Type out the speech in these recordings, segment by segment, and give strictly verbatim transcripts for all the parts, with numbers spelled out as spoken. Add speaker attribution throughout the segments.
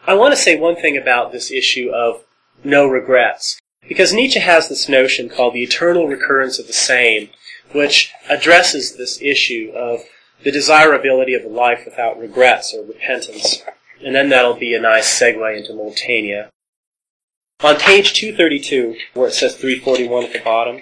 Speaker 1: I want to say one thing about this issue of no regrets, because Nietzsche has this notion called the eternal recurrence of the same, which addresses this issue of the desirability of a life without regrets or repentance. And then that'll be a nice segue into Montaigne. On page two thirty-two, where it says three forty-one at the bottom,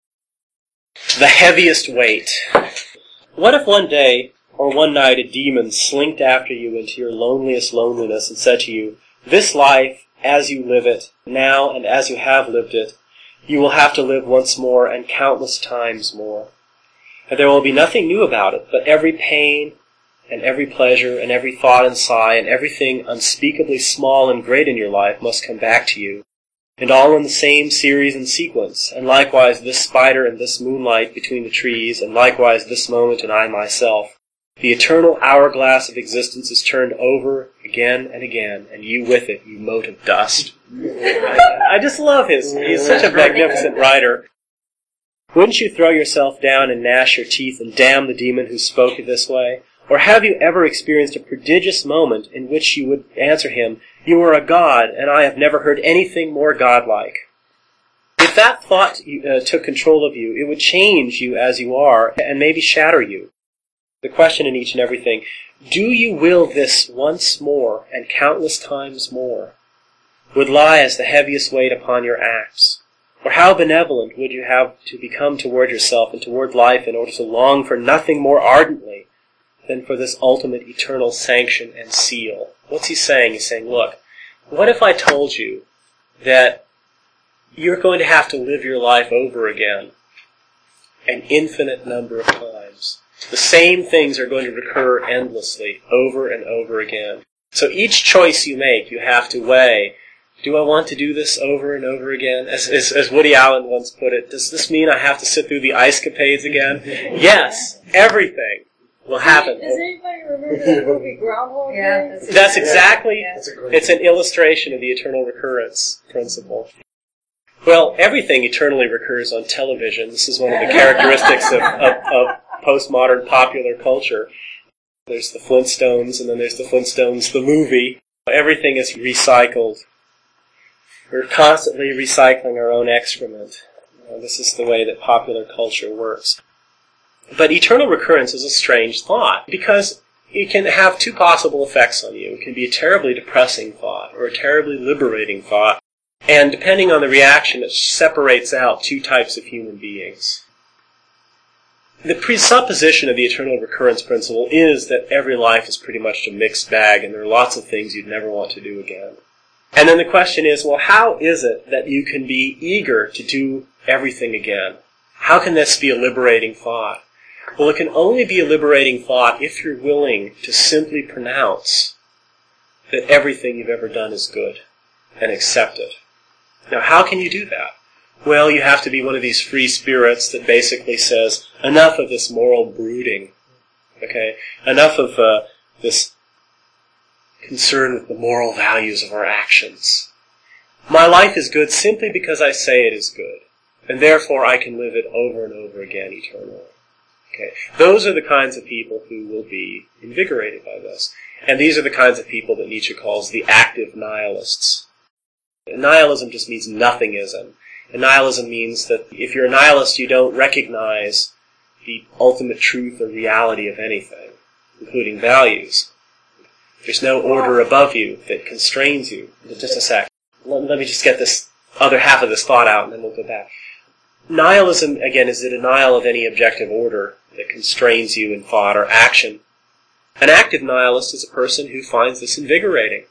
Speaker 1: the heaviest weight. What if one day or one night a demon slinked after you into your loneliest loneliness and said to you, "This life, as you live it, now and as you have lived it, you will have to live once more and countless times more. And there will be nothing new about it, but every pain and every pleasure and every thought and sigh and everything unspeakably small and great in your life must come back to you, and all in the same series and sequence, and likewise this spider and this moonlight between the trees, and likewise this moment and I myself. The eternal hourglass of existence is turned over again and again, and you with it, you mote of dust." I just love his, he's such a magnificent writer. Wouldn't you throw yourself down and gnash your teeth and damn the demon who spoke you this way? Or have you ever experienced a prodigious moment in which you would answer him, "You are a god, and I have never heard anything more godlike"? If that thought uh, took control of you, it would change you as you are, and maybe shatter you. The question in each and everything, do you will this once more and countless times more, would lie as the heaviest weight upon your acts? Or how benevolent would you have to become toward yourself and toward life in order to long for nothing more ardently than for this ultimate eternal sanction and seal? What's he saying? He's saying, look, what if I told you that you're going to have to live your life over again an infinite number of times? The same things are going to recur endlessly, over and over again. So each choice you make, you have to weigh, do I want to do this over and over again? As, as, as Woody Allen once put it, does this mean I have to sit through the ice capades again? Yes, everything will happen.
Speaker 2: Does anybody remember the movie Groundhog Day?
Speaker 3: Yeah, that's,
Speaker 1: That's exactly,
Speaker 3: yeah.
Speaker 1: it's an illustration of the eternal recurrence principle. Well, everything eternally recurs on television. This is one of the characteristics of, of, of postmodern popular culture. There's the Flintstones, and then there's the Flintstones, the movie. Everything is recycled. We're constantly recycling our own excrement. Uh, this is the way that popular culture works. But eternal recurrence is a strange thought, because it can have two possible effects on you. It can be a terribly depressing thought, or a terribly liberating thought. And depending on the reaction, it separates out two types of human beings. The presupposition of the eternal recurrence principle is that every life is pretty much a mixed bag, and there are lots of things you'd never want to do again. And then the question is, well, how is it that you can be eager to do everything again? How can this be a liberating thought? Well, it can only be a liberating thought if you're willing to simply pronounce that everything you've ever done is good and accept it. Now, how can you do that? Well, you have to be one of these free spirits that basically says, enough of this moral brooding, okay? Enough of uh, this concern with the moral values of our actions. My life is good simply because I say it is good, and therefore I can live it over and over again eternally. Okay, those are the kinds of people who will be invigorated by this. And these are the kinds of people that Nietzsche calls the active nihilists. Nihilism just means nothingism. And nihilism means that if you're a nihilist, you don't recognize the ultimate truth or reality of anything, including values. There's no order above you that constrains you. Just a sec. Let, let me just get this other half of this thought out, and then we'll go back. Nihilism, again, is the denial of any objective order that constrains you in thought or action. An active nihilist is a person who finds this invigorating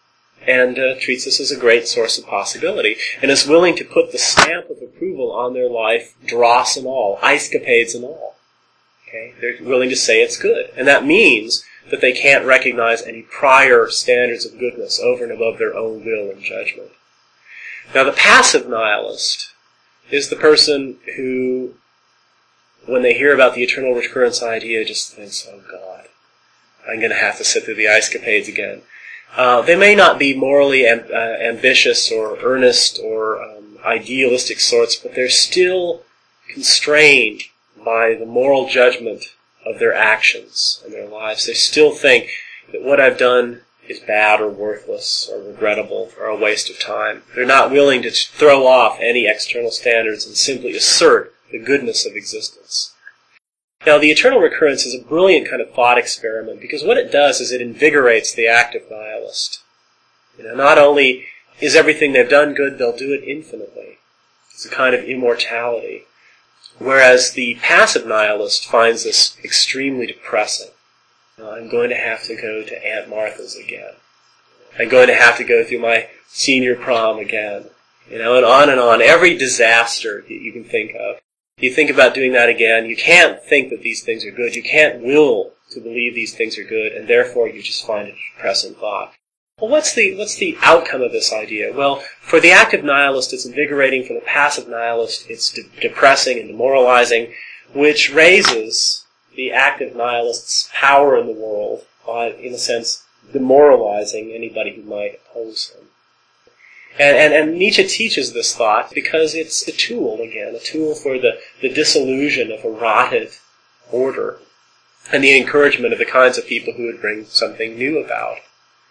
Speaker 1: and uh, treats this as a great source of possibility, and is willing to put the stamp of approval on their life, dross and all, ice-capades and all. Okay? They're willing to say it's good. And that means that they can't recognize any prior standards of goodness over and above their own will and judgment. Now, the passive nihilist is the person who, when they hear about the eternal recurrence idea, just thinks, oh God, I'm going to have to sit through the ice-capades again. Uh, they may not be morally amb- uh, ambitious or earnest or um, idealistic sorts, but they're still constrained by the moral judgment of their actions and their lives. They still think that what I've done is bad or worthless or regrettable or a waste of time. They're not willing to throw off any external standards and simply assert the goodness of existence. Now, the eternal recurrence is a brilliant kind of thought experiment because what it does is it invigorates the active nihilist. You know, not only is everything they've done good, they'll do it infinitely. It's a kind of immortality. Whereas the passive nihilist finds this extremely depressing. Uh, I'm going to have to go to Aunt Martha's again. I'm going to have to go through my senior prom again. You know, and on and on. Every disaster that you can think of. You think about doing that again. You can't think that these things are good. You can't will to believe these things are good, and therefore you just find it a depressing thought. Well, what's the what's the outcome of this idea? Well, for the active nihilist, it's invigorating. For the passive nihilist, it's de- depressing and demoralizing, which raises the active nihilist's power in the world by, in a sense, demoralizing anybody who might oppose him. And, and, and Nietzsche teaches this thought because it's a tool, again, a tool for the, the dissolution of a rotted order and the encouragement of the kinds of people who would bring something new about.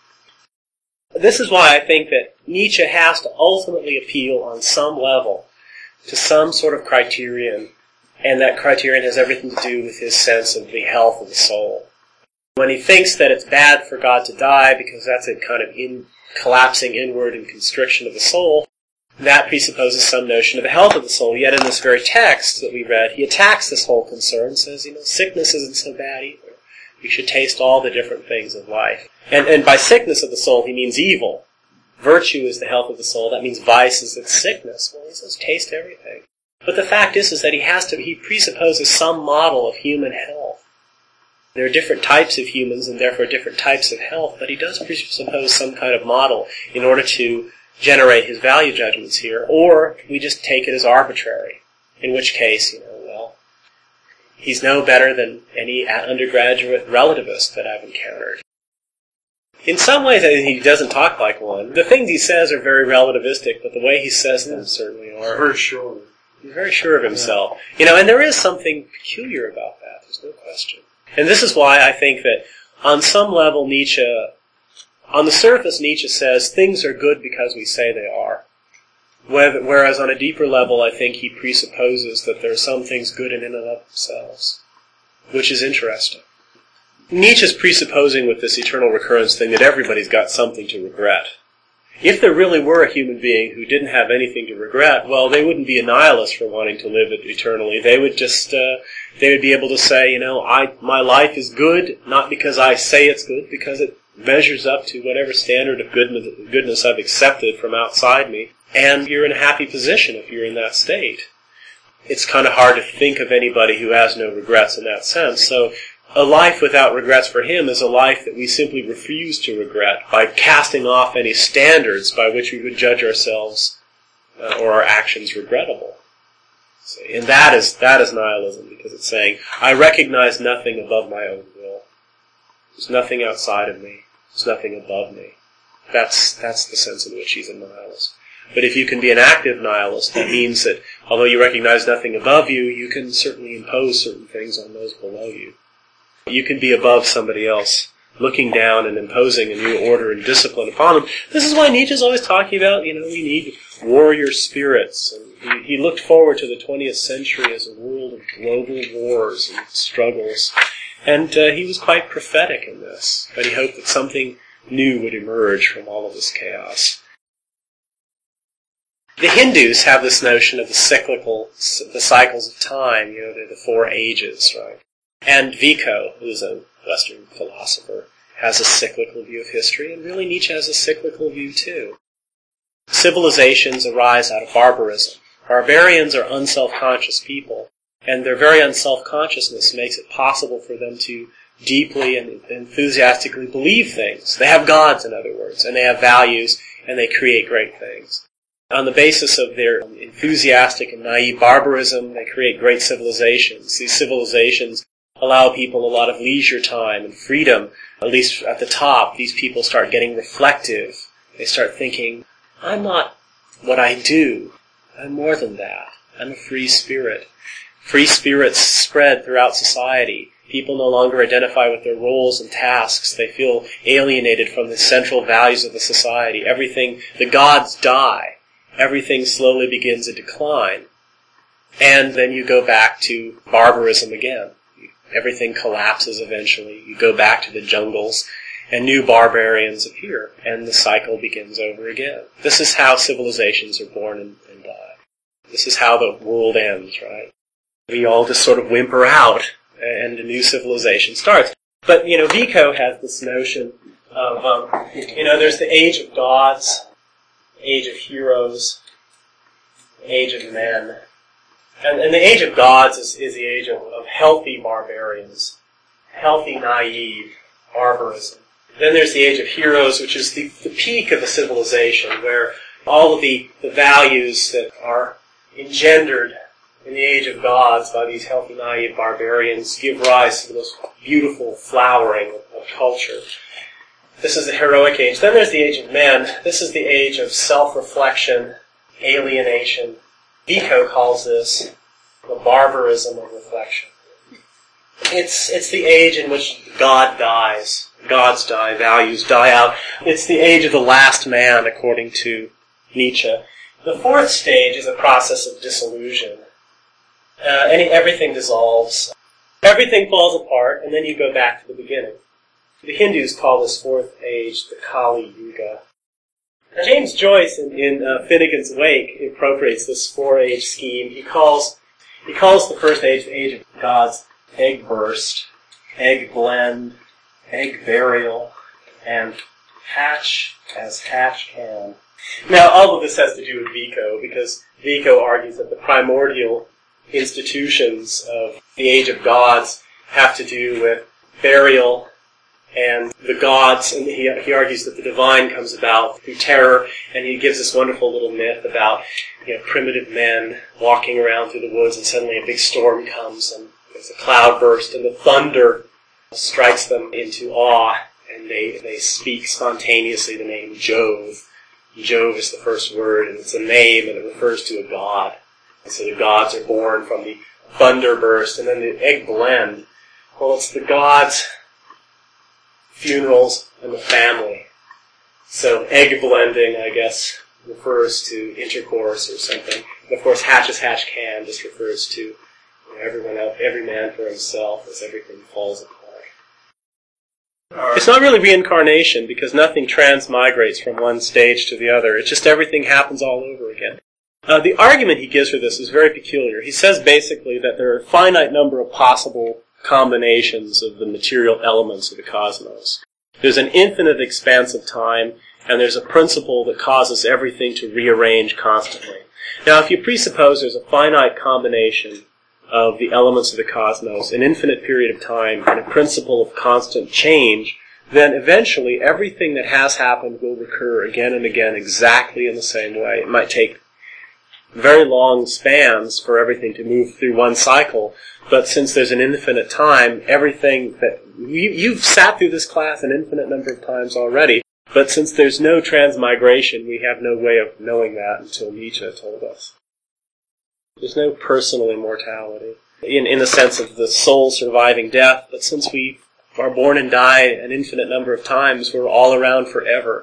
Speaker 1: This is why I think that Nietzsche has to ultimately appeal on some level to some sort of criterion, and that criterion has everything to do with his sense of the health of the soul. When he thinks that it's bad for God to die because that's a kind of in, collapsing inward and constriction of the soul, that presupposes some notion of the health of the soul. Yet in this very text that we read, he attacks this whole concern, says, you know, sickness isn't so bad either. We should taste all the different things of life. And, and by sickness of the soul, he means evil. Virtue is the health of the soul. That means vice is its sickness. Well, he says taste everything. But the fact is, is that he has to, he presupposes some model of human health. There are different types of humans and therefore different types of health, but he does presuppose some kind of model in order to generate his value judgments here, or we just take it as arbitrary, in which case, you know, well, he's no better than any undergraduate relativist that I've encountered. In some ways, I think he doesn't talk like one. The things he says are very relativistic, but the way he says them certainly are.
Speaker 3: Very sure.
Speaker 1: He's very sure of himself. You know, and there is something peculiar about that, there's no question. And this is why I think that on some level Nietzsche, on the surface Nietzsche says things are good because we say they are. Whereas on a deeper level I think he presupposes that there are some things good in and of themselves, which is interesting. Nietzsche's presupposing with this eternal recurrence thing that everybody's got something to regret. If there really were a human being who didn't have anything to regret, well, they wouldn't be a nihilist for wanting to live it eternally. They would just, uh, they would be able to say, you know, I, my life is good, not because I say it's good, because it measures up to whatever standard of goodness, goodness I've accepted from outside me. And you're in a happy position if you're in that state. It's kind of hard to think of anybody who has no regrets in that sense. So, a life without regrets for him is a life that we simply refuse to regret by casting off any standards by which we would judge ourselves uh, or our actions regrettable. And that is that is nihilism, because it's saying, I recognize nothing above my own will. There's nothing outside of me. There's nothing above me. That's that's the sense in which he's a nihilist. But if you can be an active nihilist, that means that although you recognize nothing above you, you can certainly impose certain things on those below you. You can be above somebody else, looking down and imposing a new order and discipline upon them. This is why Nietzsche's always talking about, you know, we need warrior spirits. And he, he looked forward to the twentieth century as a world of global wars and struggles. And uh, he was quite prophetic in this, but he hoped that something new would emerge from all of this chaos. The Hindus have this notion of the cyclical, the cycles of time, you know, the, the four ages, right? And Vico, who's a Western philosopher, has a cyclical view of history, and really Nietzsche has a cyclical view too. Civilizations arise out of barbarism. Barbarians are unself-conscious people, and their very unself-consciousness makes it possible for them to deeply and enthusiastically believe things. They have gods, in other words, and they have values, and they create great things. On the basis of their enthusiastic and naive barbarism, they create great civilizations. These civilizations allow people a lot of leisure time and freedom. At least at the top, these people start getting reflective. They start thinking, I'm not what I do. I'm more than that. I'm a free spirit. Free spirits spread throughout society. People no longer identify with their roles and tasks. They feel alienated from the central values of the society. Everything, the gods die. Everything slowly begins a decline. And then you go back to barbarism again. Everything collapses eventually. You go back to the jungles, and new barbarians appear, and the cycle begins over again. This is how civilizations are born and, and die. This is how the world ends, right? We all just sort of whimper out, and a new civilization starts. But, you know, Vico has this notion of, um, you know, there's the age of gods, age of heroes, age of men. And, and the age of gods is, is the age of, of healthy barbarians, healthy, naive barbarism. Then there's the age of heroes, which is the, the peak of the civilization, where all of the, the values that are engendered in the age of gods by these healthy, naive barbarians give rise to the most beautiful flowering of, of culture. This is the heroic age. Then there's the age of men. This is the age of self-reflection, alienation. Vico calls this the barbarism of reflection. It's, it's the age in which God dies. Gods die, values die out. It's the age of the last man, according to Nietzsche. The fourth stage is a process of dissolution. Uh, any, everything dissolves. Everything falls apart, and then you go back to the beginning. The Hindus call this fourth age the Kali Yuga. Now, James Joyce, in, in uh, Finnegan's Wake, appropriates this four-age scheme. He calls he calls the first age the age of God's egg burst, egg blend, egg burial, and hatch as hatch can. Now, all of this has to do with Vico, because Vico argues that the primordial institutions of the age of gods have to do with burial and the gods, and he, he argues that the divine comes about through terror, and he gives this wonderful little myth about, you know, primitive men walking around through the woods, and suddenly a big storm comes, and there's a cloud burst, and the thunder strikes them into awe, and they, they speak spontaneously the name Jove. Jove is the first word, and it's a name, and it refers to a god. And so the gods are born from the thunder burst, and then the egg blend. Well, it's the gods' funerals and the family. So egg blending, I guess, refers to intercourse or something. And of course, hatch as hatch can just refers to, you know, everyone else, every man for himself as everything falls apart. It's not really reincarnation, because nothing transmigrates from one stage to the other. It's just everything happens all over again. Uh, the argument he gives for this is very peculiar. He says basically that there are a finite number of possible combinations of the material elements of the cosmos. There's an infinite expanse of time, and there's a principle that causes everything to rearrange constantly. Now, if you presuppose there's a finite combination of the elements of the cosmos, an infinite period of time, and a principle of constant change, then eventually everything that has happened will recur again and again exactly in the same way. It might take very long spans for everything to move through one cycle, but since there's an infinite time, everything that... You, you've sat through this class an infinite number of times already, but since there's no transmigration, we have no way of knowing that until Nietzsche told us. There's no personal immortality, in, in the sense of the soul surviving death, but since we are born and die an infinite number of times, we're all around forever.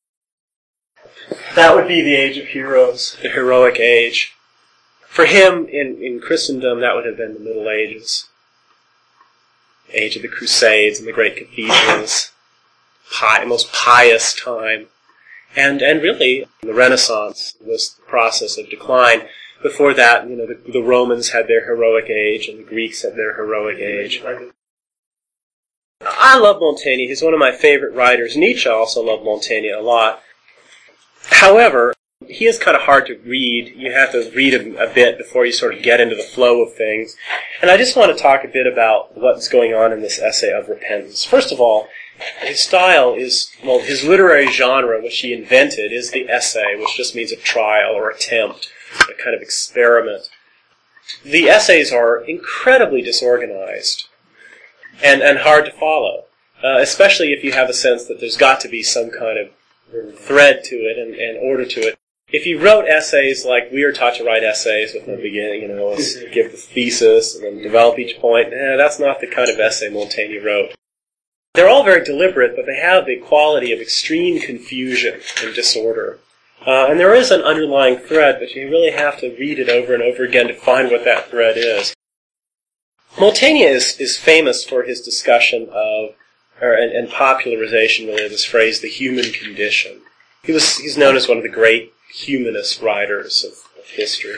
Speaker 1: That would be the age of heroes, the heroic age. For him, in, in Christendom, that would have been the Middle Ages. Age of the Crusades and the great cathedrals. Pi- most pious time. And, and really, the Renaissance was the process of decline. Before that, you know, the, the Romans had their heroic age, and the Greeks had their heroic age. I love Montaigne. He's one of my favorite writers. Nietzsche also loved Montaigne a lot. However, he is kind of hard to read. You have to read him a bit before you sort of get into the flow of things. And I just want to talk a bit about what's going on in this essay of repentance. First of all, his style is, well, his literary genre, which he invented, is the essay, which just means a trial or attempt, a kind of experiment. The essays are incredibly disorganized and, and hard to follow, uh, especially if you have a sense that there's got to be some kind of thread to it and, and order to it. if you wrote essays like we are taught to write essays with no beginning, you know, give the thesis and then develop each point, eh, that's not the kind of essay Montaigne wrote. They're all very deliberate, but they have the quality of extreme confusion and disorder. Uh, and there is an underlying thread, but you really have to read it over and over again to find what that thread is. Montaigne is, is famous for his discussion of, or, and, and popularization really of this phrase, the human condition. He was, he's known as one of the great humanist writers of, of history.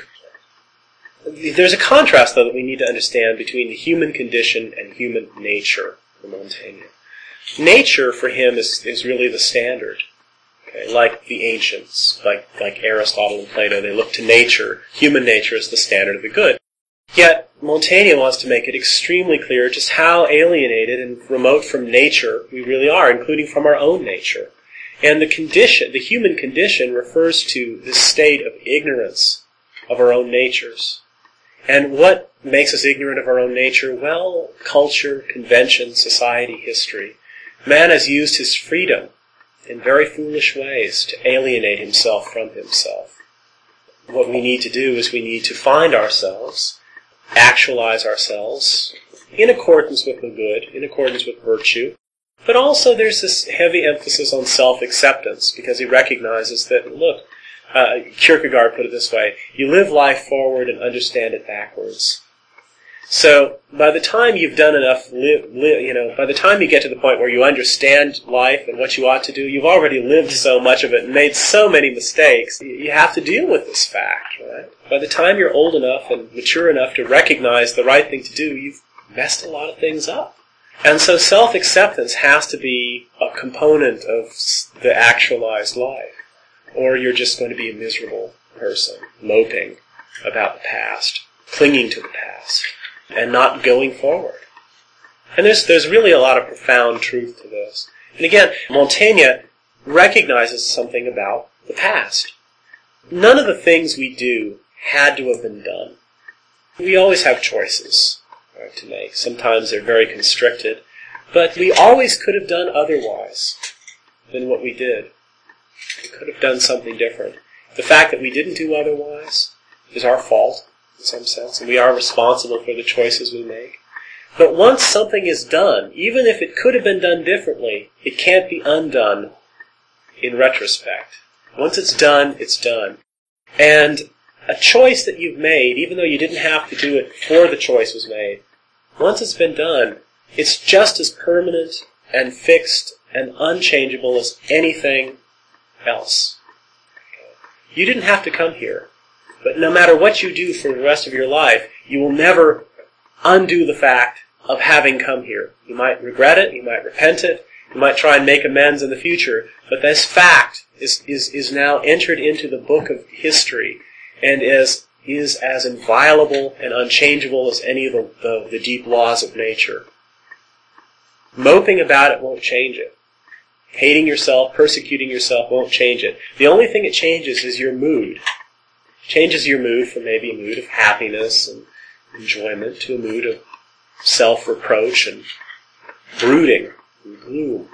Speaker 1: There's a contrast, though, that we need to understand between the human condition and human nature for Montaigne. Nature, for him, is, is really the standard. Okay? Like the ancients, like, like Aristotle and Plato, they look to nature. Human nature is the standard of the good. Yet, Montaigne wants to make it extremely clear just how alienated and remote from nature we really are, including from our own nature. And the condition, the human condition, refers to this state of ignorance of our own natures. And what makes us ignorant of our own nature? Well, culture, convention, society, history. Man has used his freedom in very foolish ways to alienate himself from himself. What we need to do is we need to find ourselves, actualize ourselves in accordance with the good, in accordance with virtue. But also there's this heavy emphasis on self-acceptance, because he recognizes that, look, uh, Kierkegaard put it this way, you live life forward and understand it backwards. So by the time you've done enough, li- li- you know, by the time you get to the point where you understand life and what you ought to do, you've already lived so much of it and made so many mistakes. You have to deal with this fact, right? By the time you're old enough and mature enough to recognize the right thing to do, you've messed a lot of things up. And so self-acceptance has to be a component of the actualized life, or you're just going to be a miserable person, moping about the past, clinging to the past, and not going forward. And there's there's really a lot of profound truth to this. And again, Montaigne recognizes something about the past. None of the things we do had to have been done. We always have choices, right, to make. Sometimes they're very constricted, but we always could have done otherwise than what we did. We could have done something different. The fact that we didn't do otherwise is our fault, in some sense, and we are responsible for the choices we make. But once something is done, even if it could have been done differently, it can't be undone in retrospect. Once it's done, it's done. And a choice that you've made, even though you didn't have to do it before the choice was made, once it's been done, it's just as permanent and fixed and unchangeable as anything else. You didn't have to come here. But no matter what you do for the rest of your life, you will never undo the fact of having come here. You might regret it, you might repent it, you might try and make amends in the future, but this fact is, is, is now entered into the book of history and is, is as inviolable and unchangeable as any of the, the, the deep laws of nature. Moping about it won't change it. Hating yourself, persecuting yourself won't change it. The only thing it changes is your mood. Changes your mood from maybe a mood of happiness and enjoyment to a mood of self-reproach and brooding and gloom.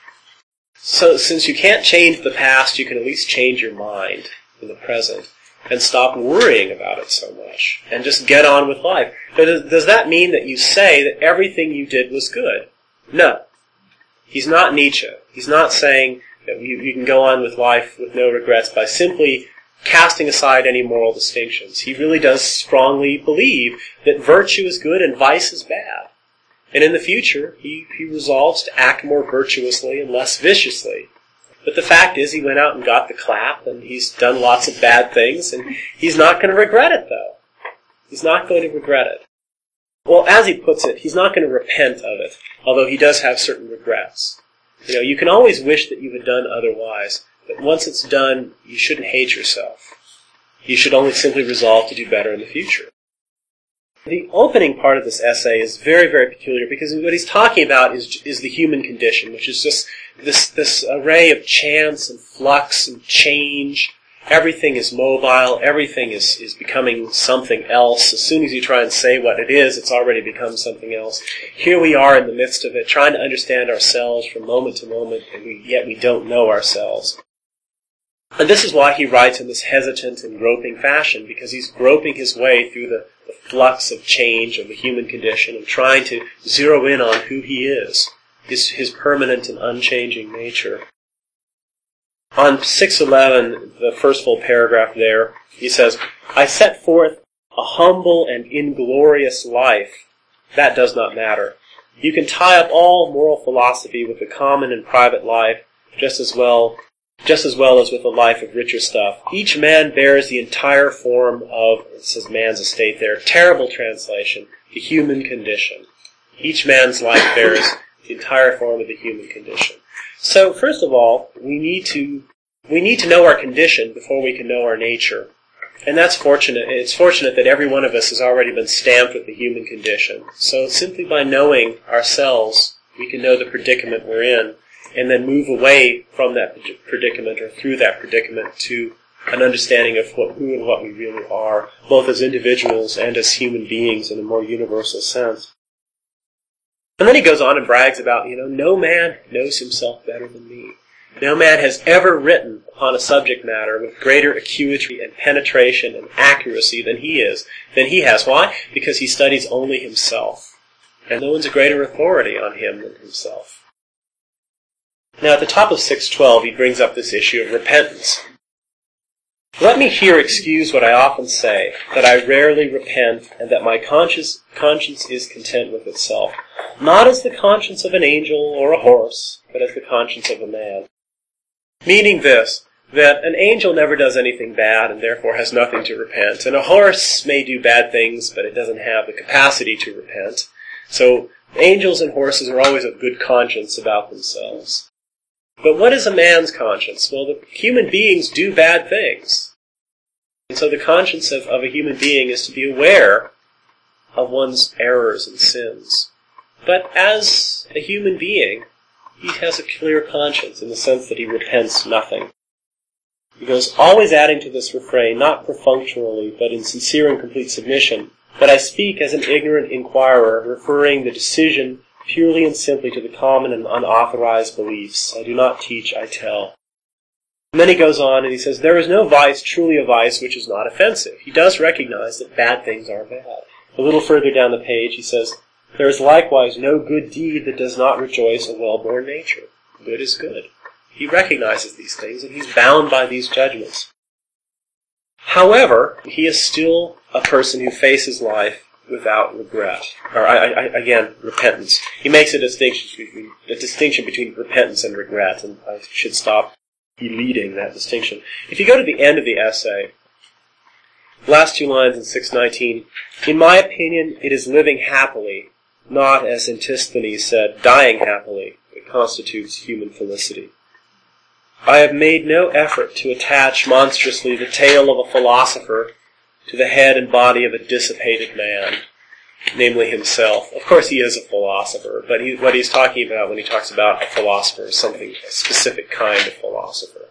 Speaker 1: So since you can't change the past, you can at least change your mind in the present and stop worrying about it so much and just get on with life. But does, does that mean that you say that everything you did was good? No. He's not Nietzsche. He's not saying that you, you can go on with life with no regrets by simply casting aside any moral distinctions. He really does strongly believe that virtue is good and vice is bad. And in the future, he, he resolves to act more virtuously and less viciously. But the fact is, he went out and got the clap, and he's done lots of bad things, and he's not going to regret it, though. He's not going to regret it. Well, as he puts it, he's not going to repent of it, although he does have certain regrets. You know, you can always wish that you had done otherwise, but once it's done, you shouldn't hate yourself. You should only simply resolve to do better in the future. The opening part of this essay is very, very peculiar because what he's talking about is is the human condition, which is just this this array of chance and flux and change. Everything is mobile. Everything is, is becoming something else. As soon as you try and say what it is, it's already become something else. Here we are in the midst of it, trying to understand ourselves from moment to moment, and we, yet we don't know ourselves. And this is why he writes in this hesitant and groping fashion, because he's groping his way through the, the flux of change of the human condition and trying to zero in on who he is, his, his permanent and unchanging nature. On six eleven, the first full paragraph there, he says, I set forth a humble and inglorious life. That does not matter. You can tie up all moral philosophy with the common and private life just as well just as well as with a life of richer stuff. Each man bears the entire form of, it says man's estate there, terrible translation, the human condition. Each man's life bears the entire form of the human condition. So, first of all, we need to we need to know our condition before we can know our nature. And that's fortunate. It's fortunate that every one of us has already been stamped with the human condition. So simply by knowing ourselves, we can know the predicament we're in, and then move away from that predicament or through that predicament to an understanding of what, who and what we really are, both as individuals and as human beings in a more universal sense. And then he goes on and brags about, you know, no man knows himself better than me. No man has ever written upon a subject matter with greater acuity and penetration and accuracy than he is, than he has. Why? Because he studies only himself. And no one's a greater authority on him than himself. Now, at the top of six twelve, he brings up this issue of repentance. Let me here excuse what I often say, that I rarely repent, and that my conscience, conscience is content with itself, not as the conscience of an angel or a horse, but as the conscience of a man. Meaning this, that an angel never does anything bad, and therefore has nothing to repent, and a horse may do bad things, but it doesn't have the capacity to repent. So, angels and horses are always of good conscience about themselves. But what is a man's conscience? Well, the human beings do bad things. And so the conscience of, of a human being is to be aware of one's errors and sins. But as a human being, he has a clear conscience in the sense that he repents nothing. He goes, always adding to this refrain, not perfunctorily, but in sincere and complete submission, that I speak as an ignorant inquirer, referring the decision purely and simply to the common and unauthorized beliefs. I do not teach, I tell. And then he goes on and he says, there is no vice truly a vice which is not offensive. He does recognize that bad things are bad. A little further down the page he says, there is likewise no good deed that does not rejoice a well-born nature. Good is good. He recognizes these things and he's bound by these judgments. However, he is still a person who faces life without regret, or I, I, again, repentance. He makes a distinction between a distinction between repentance and regret, and I should stop eluding that distinction. If you go to the end of the essay, last two lines in six nineteen, in my opinion, it is living happily, not, as Antisthenes said, dying happily, that constitutes human felicity. I have made no effort to attach monstrously the tale of a philosopher to the head and body of a dissipated man, namely himself. Of course he is a philosopher, but he, what he's talking about when he talks about a philosopher is something, a specific kind of philosopher.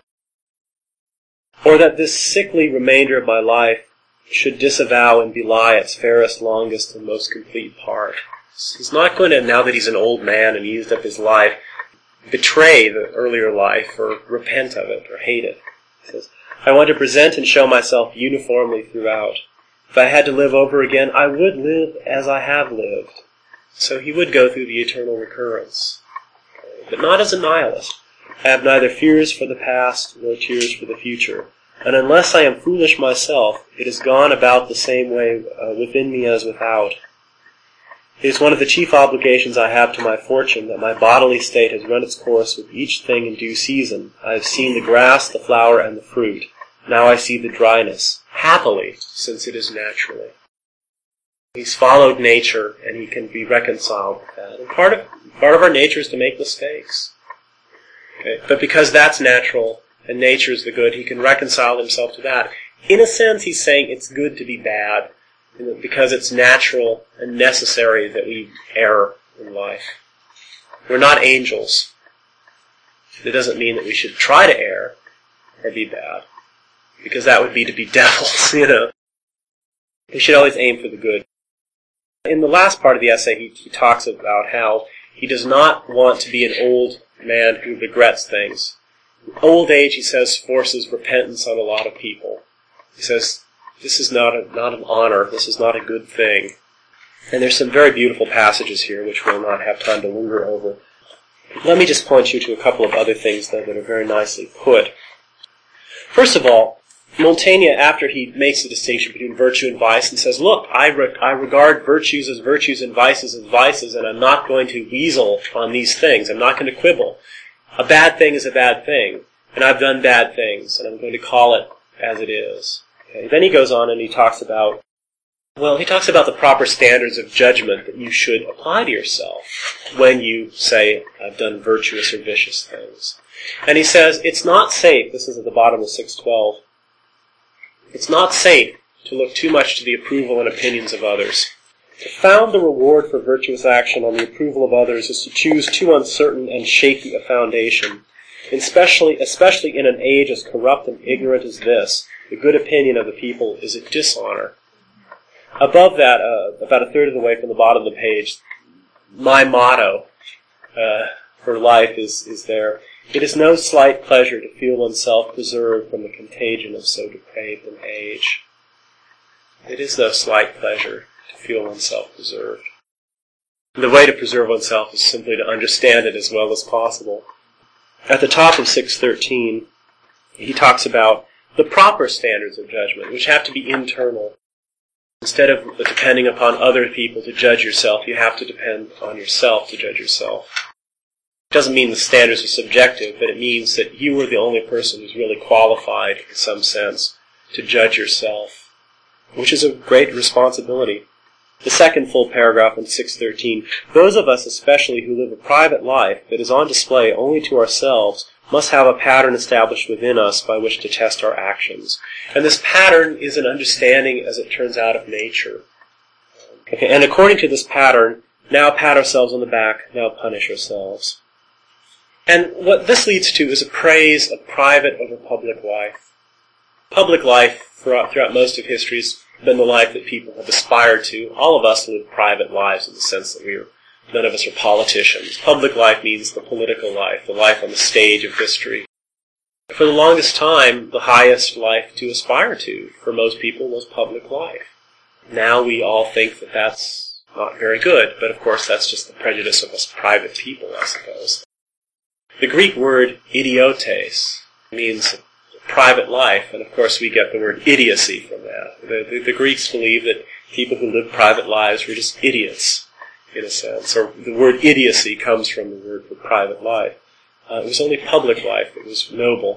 Speaker 1: Or that this sickly remainder of my life should disavow and belie its fairest, longest, and most complete part. He's not going to, now that he's an old man and used up his life, betray the earlier life or repent of it or hate it. He says, I want to present and show myself uniformly throughout. If I had to live over again, I would live as I have lived. So he would go through the eternal recurrence. But not as a nihilist. I have neither fears for the past nor tears for the future. And unless I am foolish myself, it has gone about the same way uh, within me as without. It is one of the chief obligations I have to my fortune that my bodily state has run its course with each thing in due season. I have seen the grass, the flower, and the fruit. Now I see the dryness, happily, since it is naturally. He's followed nature, and he can be reconciled with that. And part of part of our nature is to make mistakes. Okay? But because that's natural, and nature is the good, he can reconcile himself to that. In a sense, he's saying it's good to be bad, because it's natural and necessary that we err in life. We're not angels. It doesn't mean that we should try to err or be bad, because that would be to be devils, you know. We should always aim for the good. In the last part of the essay, he, he talks about how he does not want to be an old man who regrets things. Old age, he says, forces repentance on a lot of people. He says, this is not a, not an honor, this is not a good thing. And there's some very beautiful passages here which we'll not have time to linger over. Let me just point you to a couple of other things, though, that are very nicely put. First of all, Montaigne, after he makes the distinction between virtue and vice, and says, look, I, re- I regard virtues as virtues and vices as vices, and I'm not going to weasel on these things. I'm not going to quibble. A bad thing is a bad thing, and I've done bad things, and I'm going to call it as it is. Okay. Then he goes on and he talks about, well, he talks about the proper standards of judgment that you should apply to yourself when you say, I've done virtuous or vicious things. And he says, it's not safe, this is at the bottom of six twelve, it's not safe to look too much to the approval and opinions of others. To found the reward for virtuous action on the approval of others is to choose too uncertain and shaky a foundation, especially, especially in an age as corrupt and ignorant as this. The good opinion of the people is a dishonor. Above that, uh, about a third of the way from the bottom of the page, my motto uh, for life is, is there. It is no slight pleasure to feel oneself preserved from the contagion of so depraved an age. It is no slight pleasure to feel oneself preserved. The way to preserve oneself is simply to understand it as well as possible. At the top of six thirteen, he talks about the proper standards of judgment, which have to be internal. Instead of depending upon other people to judge yourself, you have to depend on yourself to judge yourself. It doesn't mean the standards are subjective, but it means that you are the only person who's really qualified, in some sense, to judge yourself, which is a great responsibility. The second full paragraph in six thirteen, those of us especially who live a private life that is on display only to ourselves must have a pattern established within us by which to test our actions. And this pattern is an understanding, as it turns out, of nature. Okay, and according to this pattern, now pat ourselves on the back, now punish ourselves. And what this leads to is a praise of private over public life. Public life, throughout, throughout most of history, has been the life that people have aspired to. All of us live private lives in the sense that we are, none of us are politicians. Public life means the political life, the life on the stage of history. For the longest time, the highest life to aspire to for most people was public life. Now we all think that that's not very good, but of course that's just the prejudice of us private people, I suppose. The Greek word idiotes means private life, and of course we get the word idiocy from that. The, the, the Greeks believed that people who lived private lives were just idiots, in a sense, or the word idiocy comes from the word for private life. Uh, it was only public life that was noble.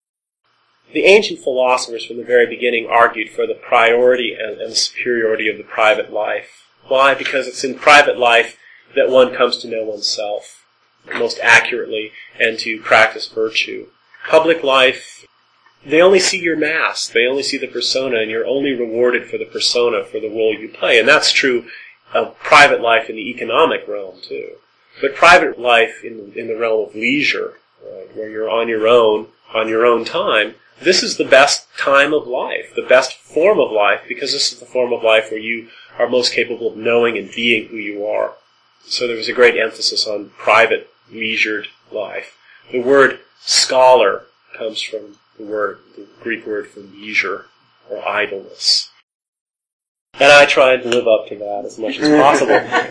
Speaker 1: The ancient philosophers from the very beginning argued for the priority and, and the superiority of the private life. Why? Because it's in private life that one comes to know oneself most accurately and to practice virtue. Public life, they only see your mask, they only see the persona, and you're only rewarded for the persona, for the role you play. And that's true of private life in the economic realm, too. But private life in, in the realm of leisure, right, where you're on your own, on your own time, this is the best time of life, the best form of life, because this is the form of life where you are most capable of knowing and being who you are. So there was a great emphasis on private, leisured life. The word scholar comes from the word, the Greek word for leisure or idleness. And I tried to live up to that as much as possible.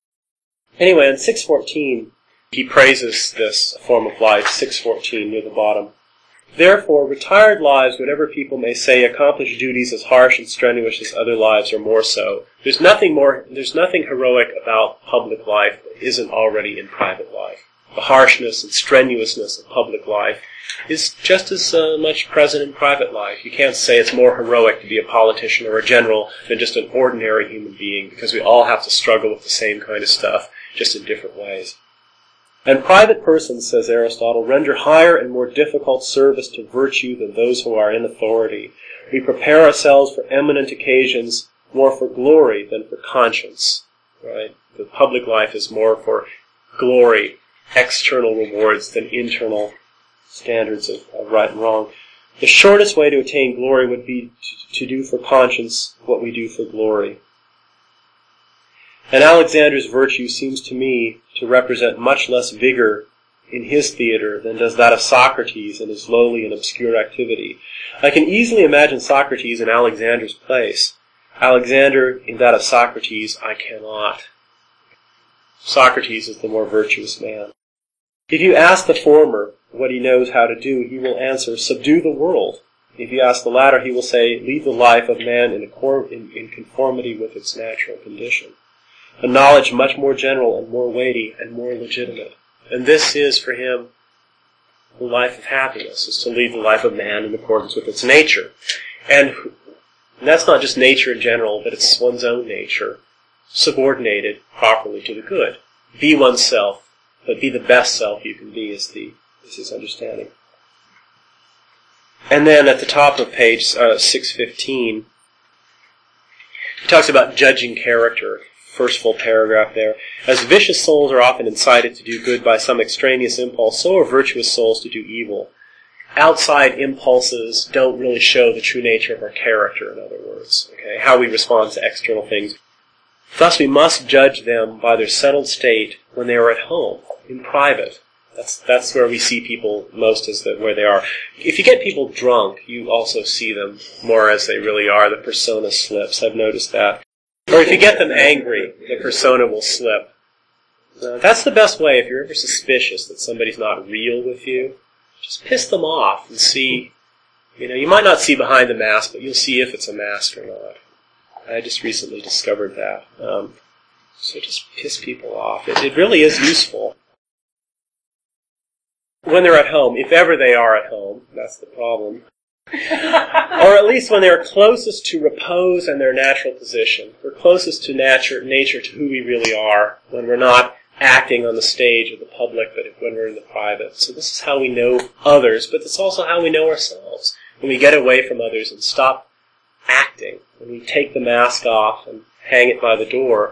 Speaker 1: Anyway, in six fourteen, he praises this form of life, six fourteen near the bottom. Therefore, retired lives, whatever people may say, accomplish duties as harsh and strenuous as other lives, or more so. There's nothing more, there's nothing heroic about public life that isn't already in private life. The harshness and strenuousness of public life is just as uh, much present in private life. You can't say it's more heroic to be a politician or a general than just an ordinary human being, because we all have to struggle with the same kind of stuff, just in different ways. And private persons, says Aristotle, render higher and more difficult service to virtue than those who are in authority. We prepare ourselves for eminent occasions more for glory than for conscience. Right? The public life is more for glory, external rewards, than internal standards of, of right and wrong. The shortest way to attain glory would be to, to do for conscience what we do for glory. And Alexander's virtue seems to me to represent much less vigor in his theater than does that of Socrates in his lowly and obscure activity. I can easily imagine Socrates in Alexander's place. Alexander in that of Socrates, I cannot. Socrates is the more virtuous man. If you ask the former what he knows how to do, he will answer, subdue the world. If you ask the latter, he will say, lead the life of man in, accord, in, in conformity with its natural condition. A knowledge much more general and more weighty and more legitimate. And this is, for him, the life of happiness, is to lead the life of man in accordance with its nature. And, and that's not just nature in general, but it's one's own nature, subordinated properly to the good. Be oneself, but be the best self you can be, is, the, is his understanding. And then at the top of page uh, six fifteen, he talks about judging character. First full paragraph there. As vicious souls are often incited to do good by some extraneous impulse, so are virtuous souls to do evil. Outside impulses don't really show the true nature of our character, in other words, okay, how we respond to external things. Thus we must judge them by their settled state when they are at home, in private. That's that's where we see people most, as the, where they are. If you get people drunk, you also see them more as they really are. The persona slips. I've noticed that. Or if you get them angry, the persona will slip. Uh, that's the best way if you're ever suspicious that somebody's not real with you. Just piss them off and see, you know, you might not see behind the mask, but you'll see if it's a mask or not. I just recently discovered that. Um, so just piss people off. It, it really is useful. When they're at home, if ever they are at home, that's the problem. Or at least when they're closest to repose and their natural position. We're closest to nature, nature, to who we really are, when we're not acting on the stage of the public, but when we're in the private. So this is how we know others, but it's also how we know ourselves. When we get away from others and stop acting, when we take the mask off and hang it by the door.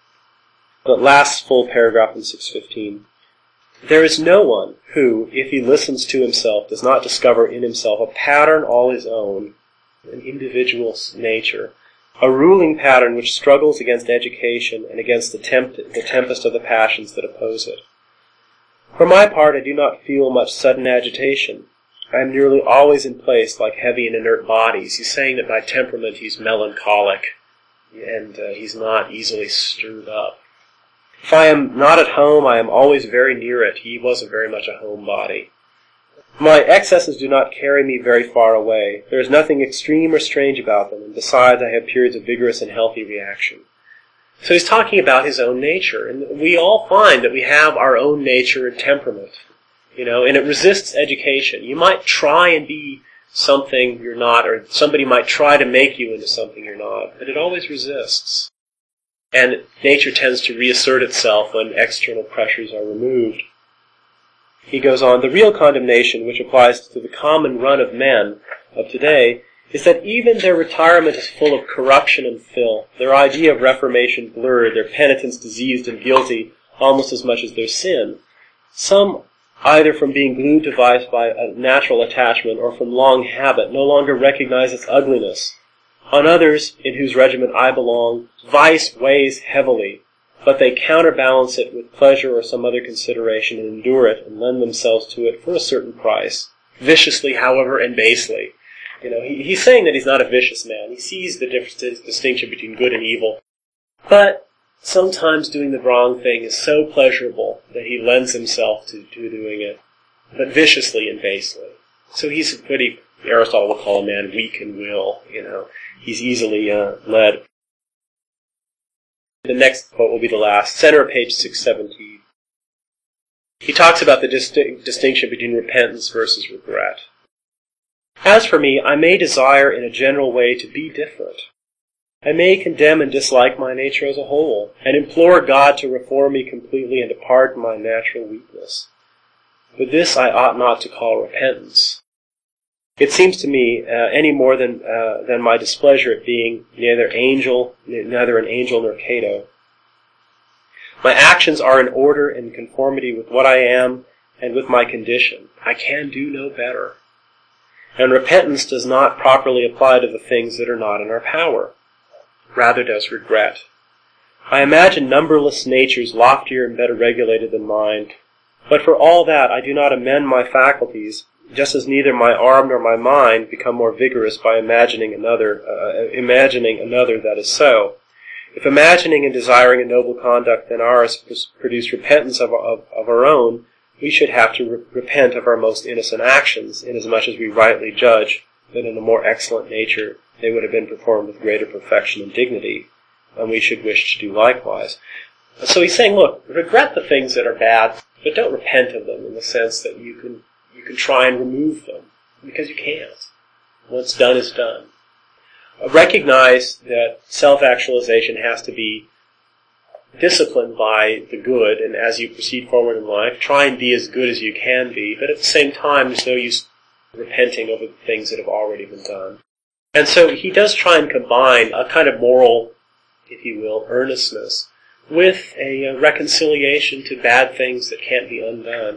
Speaker 1: The last full paragraph in six fifteen. There is no one who, if he listens to himself, does not discover in himself a pattern all his own, an individual's nature, a ruling pattern which struggles against education and against the, temp- the tempest of the passions that oppose it. For my part, I do not feel much sudden agitation. I am nearly always in place like heavy and inert bodies. He's saying that by temperament he's melancholic, and uh, he's not easily stirred up. If I am not at home, I am always very near it. He wasn't very much a homebody. My excesses do not carry me very far away. There is nothing extreme or strange about them, and besides I have periods of vigorous and healthy reaction. So he's talking about his own nature, and we all find that we have our own nature and temperament, you know, and it resists education. You might try and be something you're not, or somebody might try to make you into something you're not, but it always resists. And nature tends to reassert itself when external pressures are removed. He goes on, the real condemnation, which applies to the common run of men of today, is that even their retirement is full of corruption and filth, their idea of reformation blurred, their penitence diseased and guilty almost as much as their sin. Some, either from being glued to vice by a natural attachment or from long habit, no longer recognize its ugliness. On others, in whose regiment I belong, vice weighs heavily, but they counterbalance it with pleasure or some other consideration and endure it and lend themselves to it for a certain price, viciously, however, and basely. You know, he, he's saying that he's not a vicious man. He sees the difference, distinction between good and evil, but sometimes doing the wrong thing is so pleasurable that he lends himself to, to doing it, but viciously and basely. So he's what he, Aristotle would call a man weak in will, you know. He's easily uh, led. The next quote will be the last. Center of page six seventeen. He talks about the disti- distinction between repentance versus regret. As for me, I may desire in a general way to be different. I may condemn and dislike my nature as a whole, and implore God to reform me completely and to pardon my natural weakness. But this I ought not to call repentance. It seems to me, uh, any more than uh, than my displeasure at being neither angel, neither an angel nor Cato. My actions are in order and conformity with what I am and with my condition. I can do no better. And repentance does not properly apply to the things that are not in our power. Rather does regret. I imagine numberless natures loftier and better regulated than mine, But for all that, I do not amend my faculties, just as neither my arm nor my mind become more vigorous by imagining another, uh, imagining another that is so. If imagining and desiring a noble conduct than ours produce repentance of, of, of our own, we should have to re- repent of our most innocent actions, inasmuch as we rightly judge that in a more excellent nature they would have been performed with greater perfection and dignity, and we should wish to do likewise. So he's saying, look, regret the things that are bad, but don't repent of them in the sense that you can you can try and remove them, because you can't. What's done is done. Uh, recognize that self-actualization has to be disciplined by the good, and as you proceed forward in life, try and be as good as you can be, but at the same time, there's no use repenting over the things that have already been done. And so he does try and combine a kind of moral, if you will, earnestness with a uh, reconciliation to bad things that can't be undone.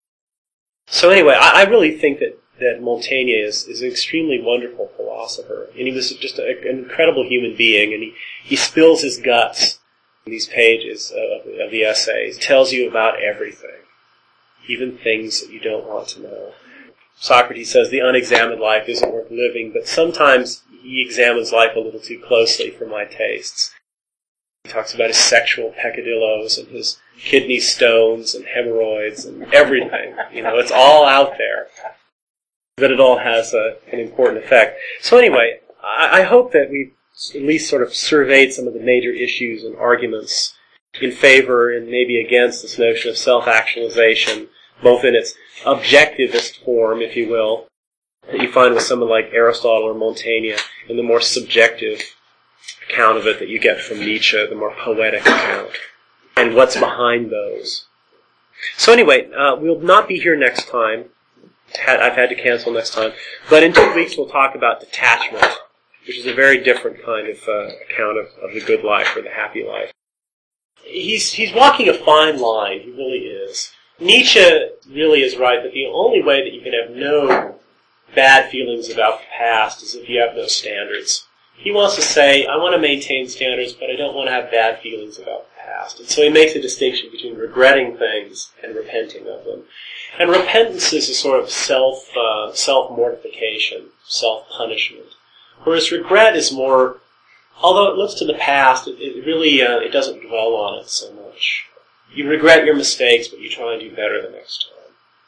Speaker 1: So anyway, I, I really think that, that Montaigne is, is an extremely wonderful philosopher, and he was just a, an incredible human being, and he, he spills his guts in these pages of, of the essays. He tells you about everything, even things that you don't want to know. Socrates says the unexamined life isn't worth living, but sometimes he examines life a little too closely for my tastes. He talks about his sexual peccadillos and his kidney stones and hemorrhoids and everything. You know, it's all out there. But it all has a, an important effect. So anyway, I, I hope that we've at least sort of surveyed some of the major issues and arguments in favor and maybe against this notion of self-actualization, both in its objectivist form, if you will, that you find with someone like Aristotle or Montaigne, and the more subjective account of it that you get from Nietzsche, the more poetic account, and what's behind those. So anyway, uh, we'll not be here next time. I've had to cancel next time. But in two weeks we'll talk about detachment, which is a very different kind of uh, account of, of the good life or the happy life. He's, he's walking a fine line, he really is. Nietzsche really is right that the only way that you can have no bad feelings about the past is if you have no standards. He wants to say, I want to maintain standards, but I don't want to have bad feelings about the past. And so he makes a distinction between regretting things and repenting of them. And repentance is a sort of self, uh, self-mortification, self-punishment. Whereas regret is more, although it looks to the past, it, it really, uh, it doesn't dwell on it so much. You regret your mistakes, but you try and do better the next time.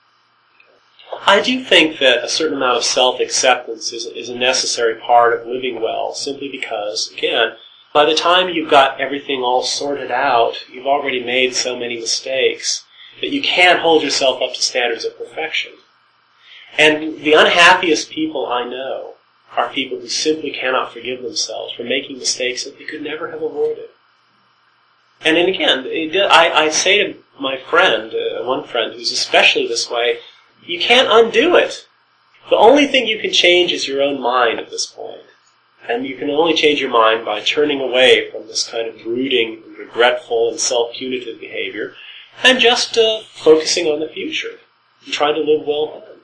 Speaker 1: I do think that a certain amount of self-acceptance is, is a necessary part of living well, simply because, again, by the time you've got everything all sorted out, you've already made so many mistakes that you can't hold yourself up to standards of perfection. And the unhappiest people I know are people who simply cannot forgive themselves for making mistakes that they could never have avoided. And then again, it, I, I say to my friend, uh, one friend who's especially this way, you can't undo it. The only thing you can change is your own mind at this point. And you can only change your mind by turning away from this kind of brooding, regretful, and self-punitive behavior, and just uh, focusing on the future and trying to live well then.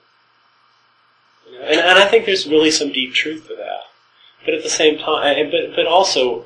Speaker 1: You know? and, and I think there's really some deep truth to that. But at the same time, but, but also,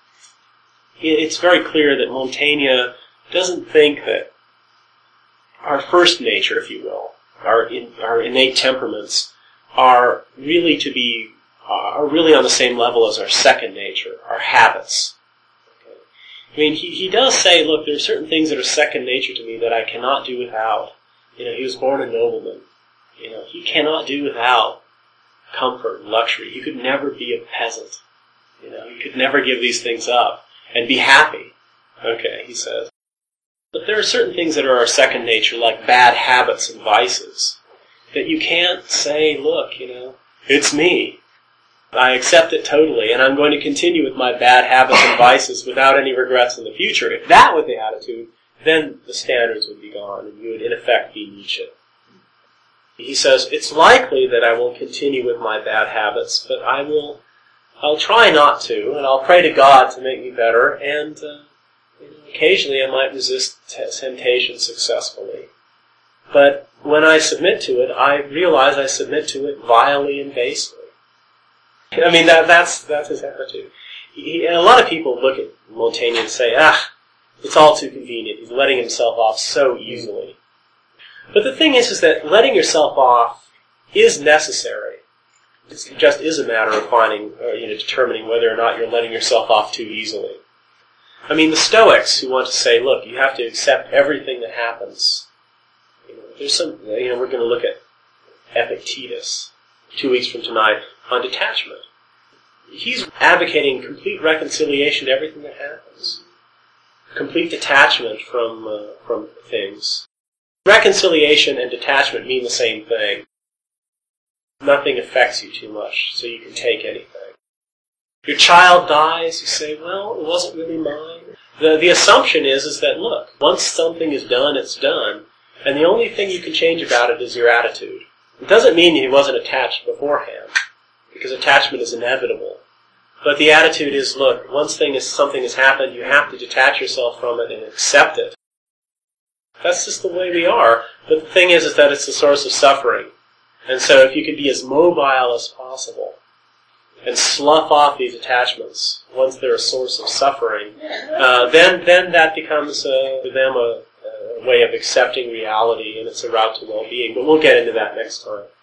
Speaker 1: it's very clear that Montaigne doesn't think that our first nature, if you will, our in, our innate temperaments, are really to be are really on the same level as our second nature, our habits. Okay. I mean, he he does say, look, there are certain things that are second nature to me that I cannot do without. You know, he was born a nobleman. You know, he cannot do without comfort and luxury. He could never be a peasant. You know, he could never give these things up and be happy. Okay, he says. But there are certain things that are our second nature, like bad habits and vices, that you can't say, look, you know, it's me. I accept it totally, and I'm going to continue with my bad habits and vices without any regrets in the future. If that were the attitude, then the standards would be gone, and you would, in effect, be Nietzsche. He says, it's likely that I will continue with my bad habits, but I will, I'll try not to, and I'll pray to God to make me better, and uh, you know, occasionally I might resist t- temptation successfully. But when I submit to it, I realize I submit to it vilely and basely. I mean, that, that's that's his attitude. He, and a lot of people look at Montaigne and say, ah, it's all too convenient. He's letting himself off so easily. But the thing is, is that letting yourself off is necessary. It just is a matter of finding, uh, you know, determining whether or not you're letting yourself off too easily. I mean, the Stoics who want to say, look, you have to accept everything that happens. You know, there's some, you know, we're going to look at Epictetus two weeks from tonight on detachment. He's advocating complete reconciliation to everything that happens. Complete detachment from uh, from things. Reconciliation and detachment mean the same thing. Nothing affects you too much, so you can take anything. Your child dies, you say, well, it wasn't really mine. The the assumption is, is that, look, once something is done, it's done, and the only thing you can change about it is your attitude. It doesn't mean he wasn't attached beforehand, because attachment is inevitable. But the attitude is, look, once thing is, something has happened, you have to detach yourself from it and accept it. That's just the way we are. But the thing is, is that it's the source of suffering. And so if you can be as mobile as possible and slough off these attachments once they're a source of suffering, uh, then then that becomes uh, for them a, a way of accepting reality, and it's a route to well-being. But we'll get into that next time.